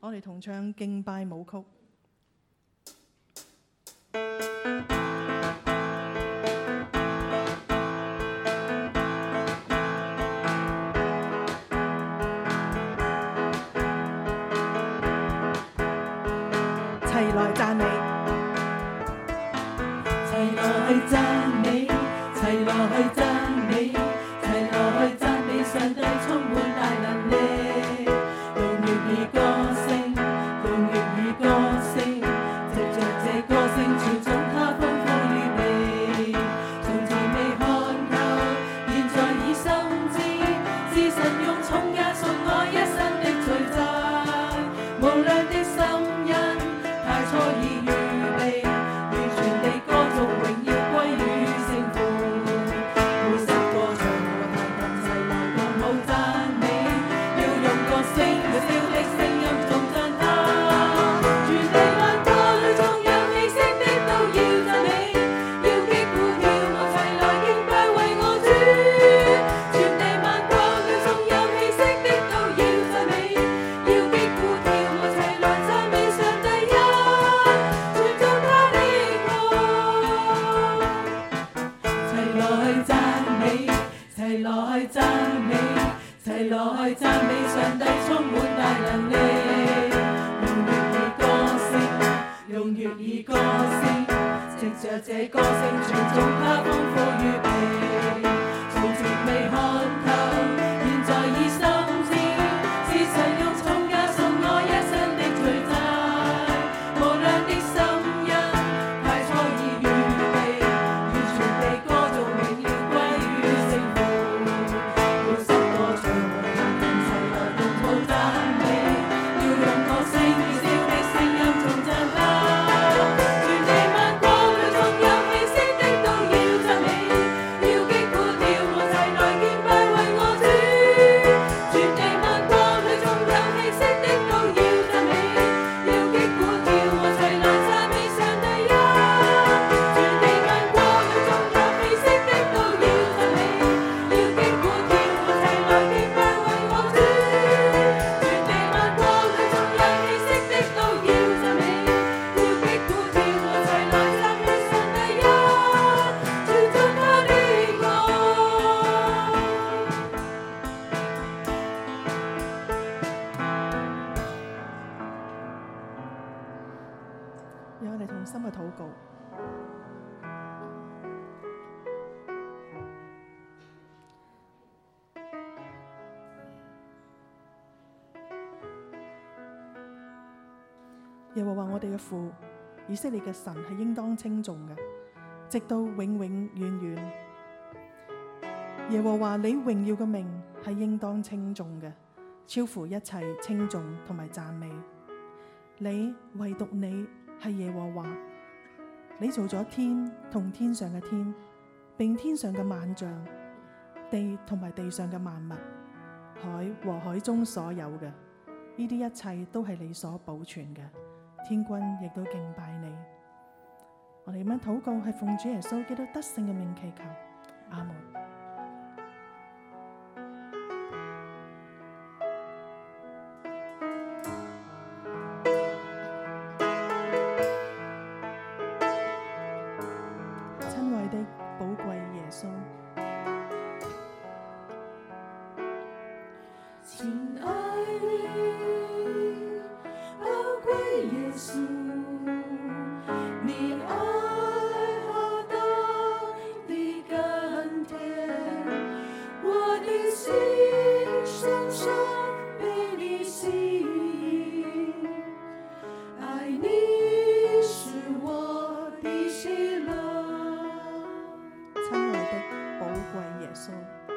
我哋同唱敬拜舞曲。齊來讚美， 齊來讚美，齊來讚美，齊來讚美上帝充滿大能力，用粵語歌聲，用粵語歌聲，藉着這歌聲傳頌他豐富預備，從前未看透，現在已深知，是神用重價贖我一生的罪債，無量的心恩，太初已預備，完全地歌頌榮耀歸於聖父。每首歌唱和彈琴齊來共舞讚美，要用歌聲與笑的聲音頌讚他。全地萬國裏縱有氣息的都要讚美，要擊鼓跳舞齊來敬拜為我主。全地萬國裏縱有氣息的都要讚美，要擊鼓跳舞齊來讚美上帝一。齊來讚美，齊來讚美上帝充滿大能力，用粵語歌聲，藉着這歌聲傳頌他豐富預備，從前未看透，現在已深知，是神用重價贖我一生的罪債，無量的心恩，太初已預備，完全地歌頌榮耀歸於聖父。每首歌唱和彈琴齊來共舞讚美，要用歌聲與笑的聲音頌讚他。全地萬國裏縱有氣息的都要讚美，要擊鼓跳舞齊來敬拜為我主。全地萬國裏縱有氣息的都要讚美，要擊鼓跳舞齊來讚美上帝一。全地萬國裏縱有氣息的都要讚美，要擊鼓跳舞齊來敬拜為我主。全地萬國裏縱有氣息的都要讚美，要擊鼓跳舞齊來讚美上帝一。傳頌他的愛。 讓我哋同心嘅禱告。耶和華我哋嘅父，以色列嘅神係應當稱頌嘅，直到永永遠遠。耶和華你榮耀嘅名係應當稱頌嘅，超乎一切稱頌同埋讚美。你唯獨你係耶和華，你做咗天同天上嘅天，並天上嘅萬象，地同埋地上嘅萬物，海和海中所有嘅，呢啲一切都係你所保存嘅。天君亦都敬拜你。我哋咁樣禱告係奉主耶穌基督得勝嘅名祈求，阿門。親愛的寶貴耶穌， 親愛的寶貴耶穌，你愛何等的甘甜，我的心深深被你吸引，愛你是我的喜樂。 親愛的寶貴耶穌，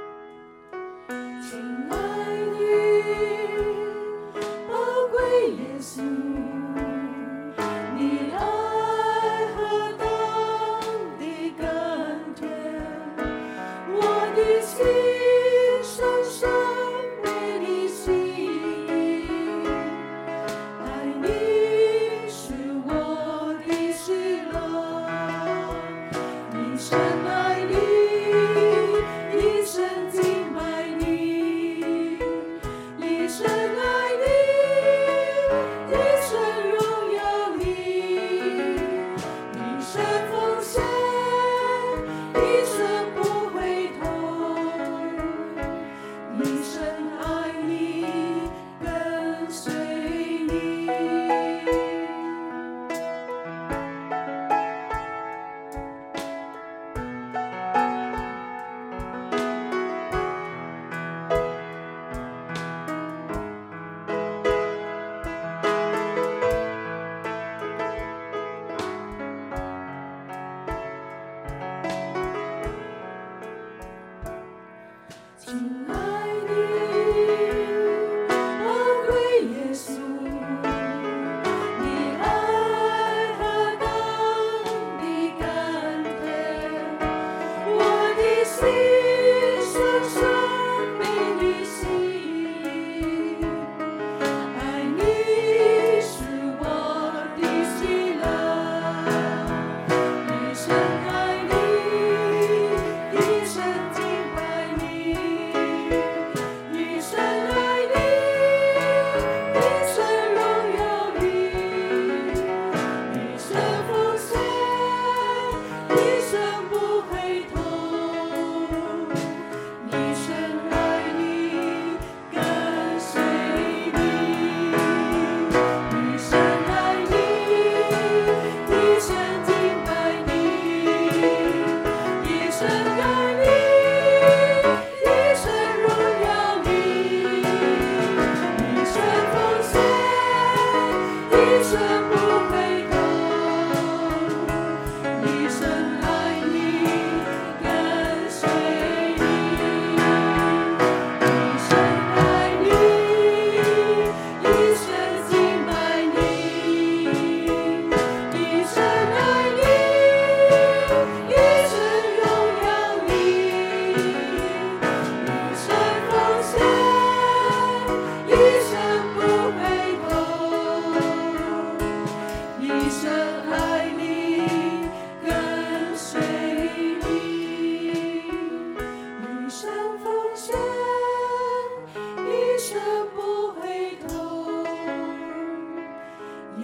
親愛的寶貴耶穌，你愛何等的甘甜，我的心深深被你吸引，愛你是我的喜樂，一生愛你，一生敬拜你，一生愛你。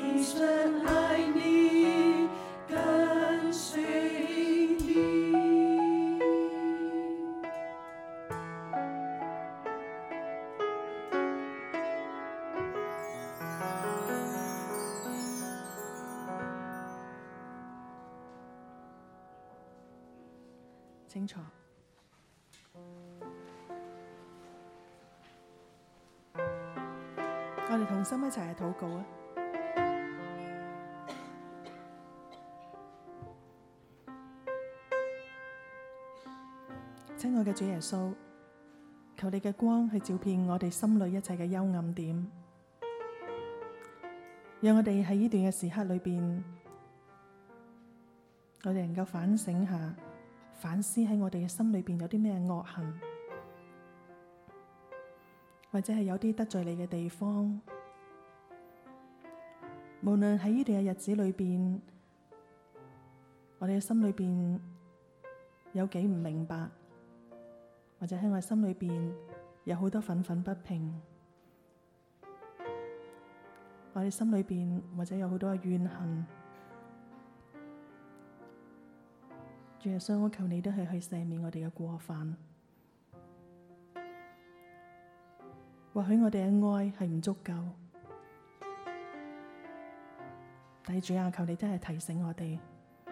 一生爱你，跟随你。 清楚。我哋同心一齊去禱告啊！親愛嘅主耶穌，求你嘅光去照遍我哋心裏一切嘅幽暗點，讓我哋喺呢段嘅時刻裏邊，我哋能夠反省下、反思喺我哋嘅心裏邊有啲咩惡行，或者係有啲得罪你嘅地方。無論喺呢段嘅日子裏邊，我哋嘅心裏邊有幾唔明白，或者喺我哋心裏邊有好多憤憤不平，我哋心裏邊或者有好多嘅怨恨。主耶穌，我求你都係去赦免我哋嘅過犯。或許我哋嘅愛係唔足夠，但係主啊，求你真係提醒我哋。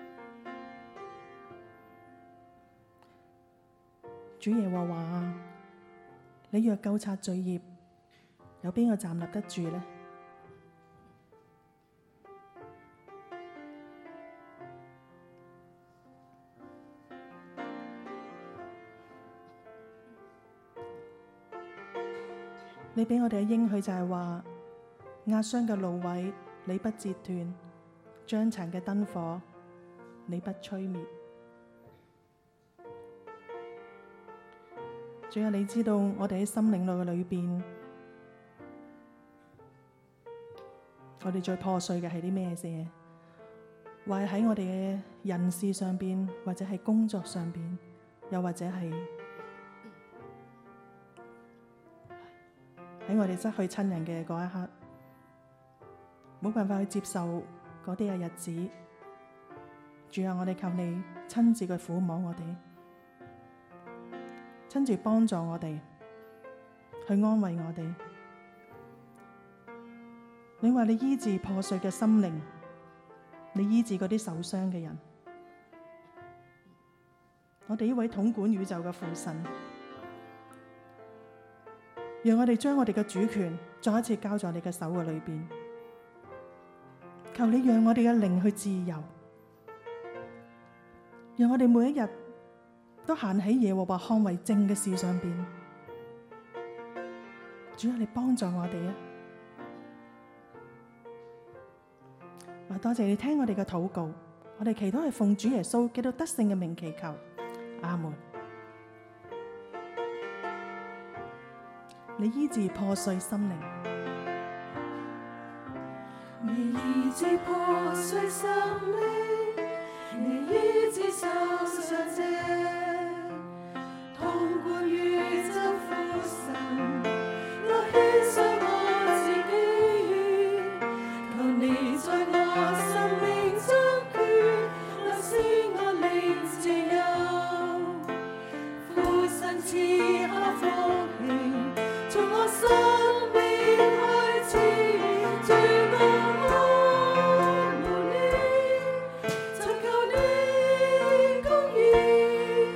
主耶和華啊，你若究察罪孽，有邊個站立得住呢？你俾我哋嘅應許就係話，壓傷嘅蘆葦你不折斷，將殘嘅燈火你不吹滅。主啊，你知道我哋喺心靈路嘅裏邊，我哋最破碎嘅係啲咩嘢？或係喺我哋嘅人事上邊，或者係工作上邊，又或者係喺我哋失去親人嘅嗰一刻，冇辦法去接受嗰啲嘅日子。主啊，我哋求你親自去撫摸我哋，親自幫助我哋，去安慰我哋。你話你醫治破碎嘅心靈，你醫治嗰啲受傷嘅人。我哋呢位統管宇宙嘅父神，讓我哋將我哋嘅主權再一次交在你嘅手嘅裏邊。求你讓我哋嘅靈去自由，讓我哋每一日都行喺耶和華看為正嘅事上邊。主啊，你幫助我哋啊！多謝你聽我哋嘅禱告，我哋祈禱係奉主耶穌基督得勝嘅名祈求，阿門。你醫治破碎心靈， 你醫治破碎心靈，你醫治受傷者，統管宇宙父神，我獻上我自己，求你在我生命掌權，能使我靈自由，父神賜下福氣，從我生命開始，罪惡無你，尋求你公義，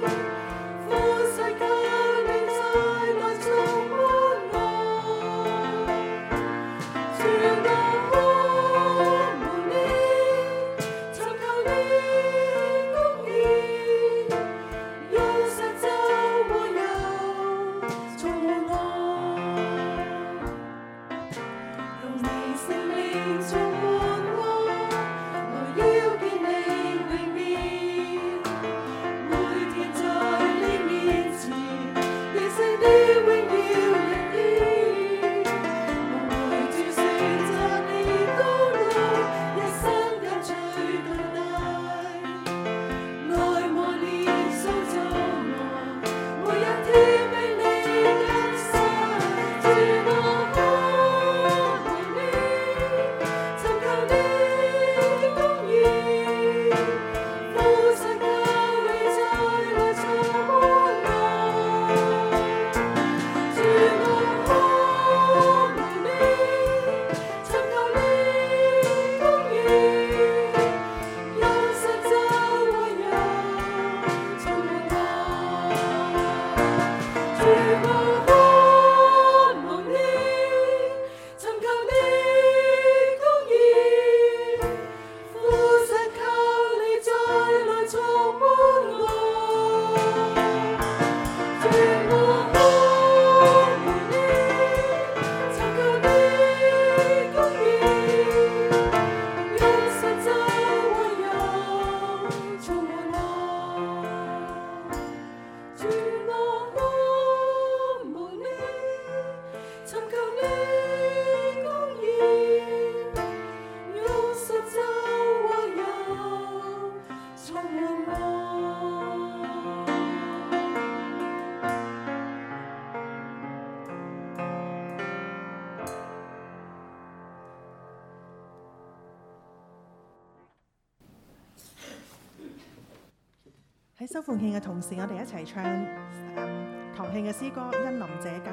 喺收奉獻嘅同時，我哋一齊唱堂慶嘅詩歌《恩臨這家》。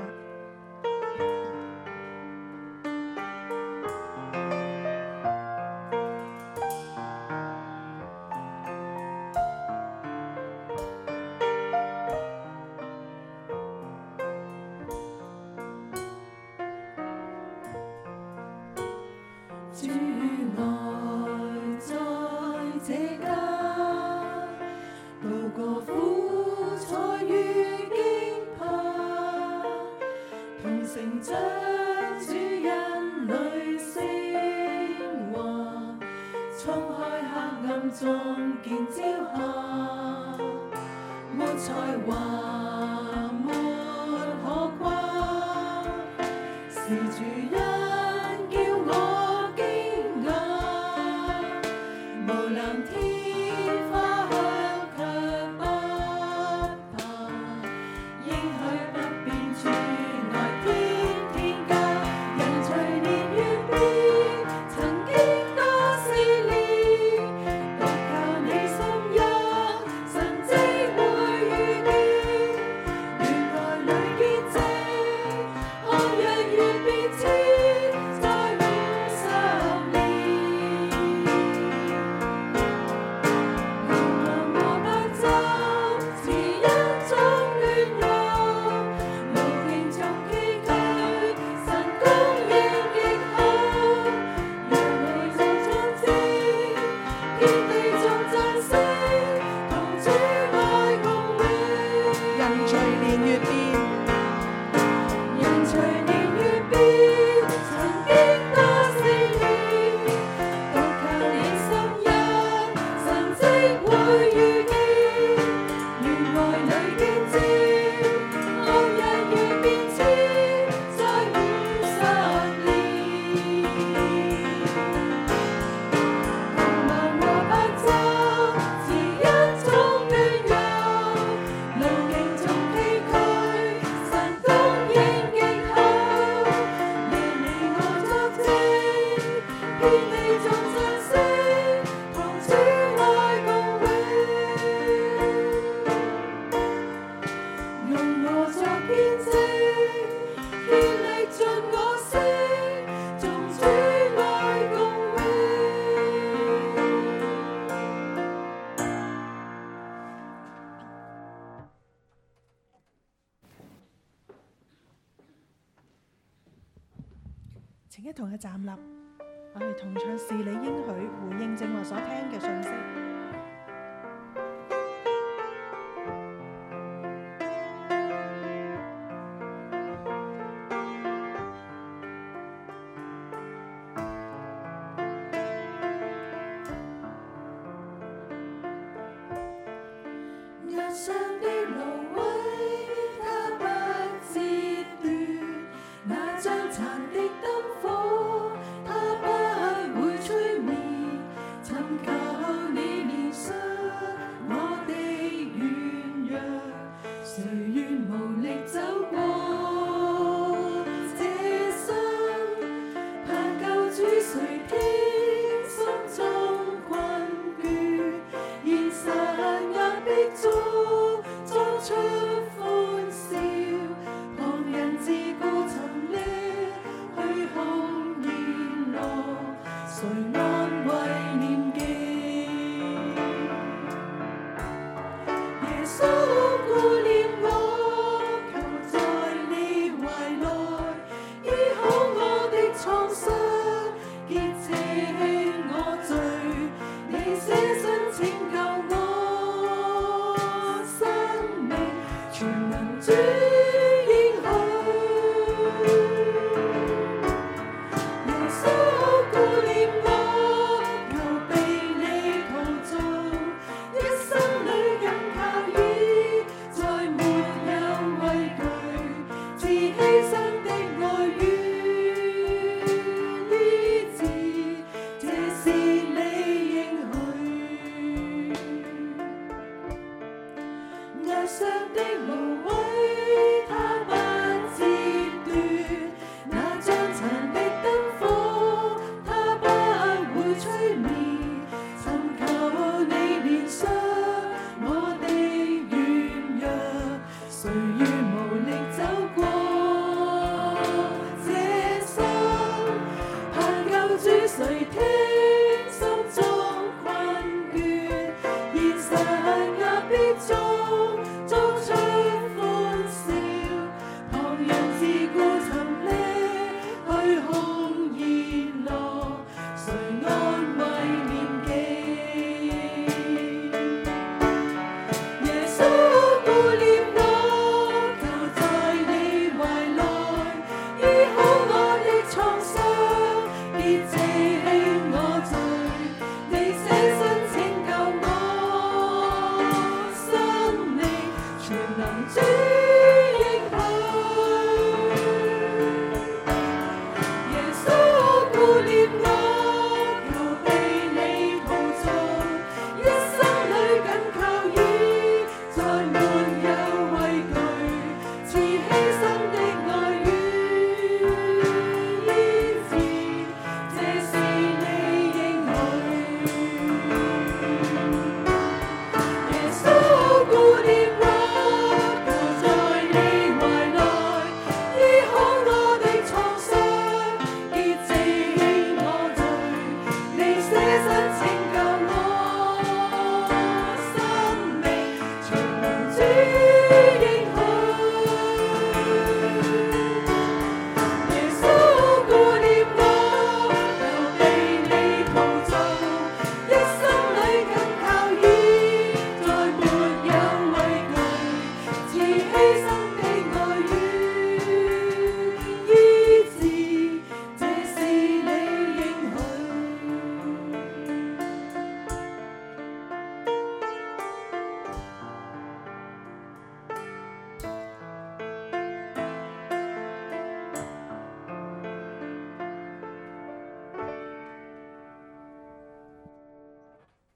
主愛在這家，渡過苦楚與驚怕，同成長主恩裏升華，衝開黑暗中見朝霞，沒才華沒可誇，是主恩請一同嘅站立，我哋同唱是你應許，回應正話所聽嘅信息。 日上的蘆葦，它不折斷，那將殘的燈火，它不會吹滅。尋求你憐恤我的軟弱，誰願無力走過這生？盼救主垂聽心中困倦，現實壓迫中裝出歡笑，旁人自顧沉溺虛空宴樂，誰安慰念記？耶穌顧念我，求在你懷內醫好我的創傷，潔淨我罪，你捨身拯救我生命，全能主應許。耶穌顧念我， 天。